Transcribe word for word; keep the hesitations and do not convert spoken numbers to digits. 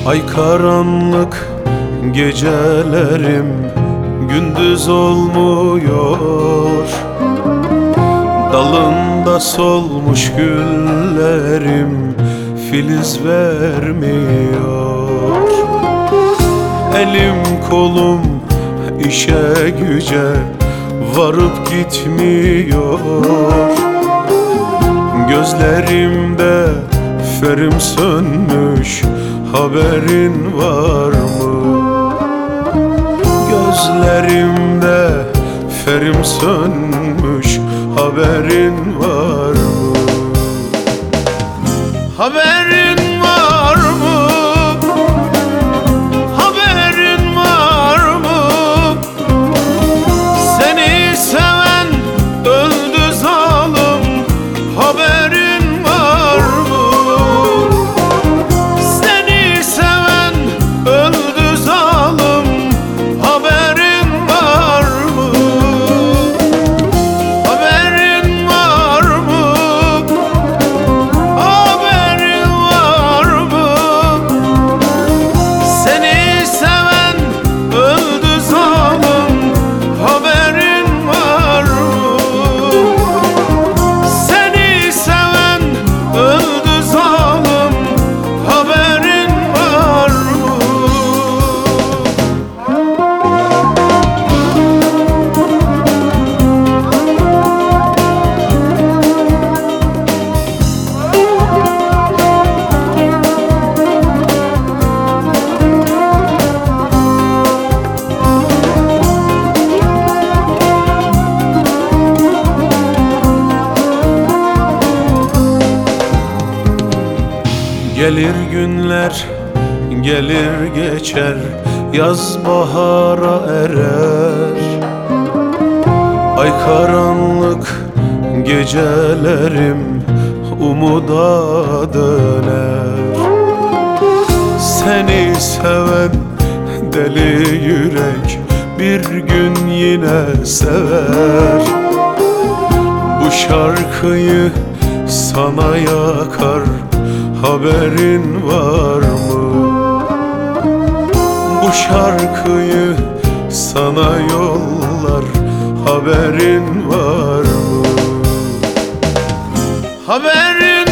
Ay karanlık gecelerim gündüz olmuyor. Dalında solmuş güllerim filiz vermiyor. Elim kolum işe güce varıp gitmiyor. Gözlerimde ferim sönmüş, haberin var mı? Gözlerimde ferim sönmüş, haberin var mı? Haberin var mı? Haberin var mı? Seni seven öldü zalim, haberin var mı? Seni seven öldü zalim, haberin var mı? Haberin var mı? Haberin var mı? Seni seven öldü zalim, haberin var mı? Seni seven öldü zalim, haberin var mı? Gelir günler, gelir geçer, yaz bahara erer. Ay karanlık gecelerim umuda döner. Seni seven deli yürek bir gün yine sever. Bu şarkıyı sana yakar, haberin var mı? Bu şarkıyı sana yollar, haberin var mı? Haberin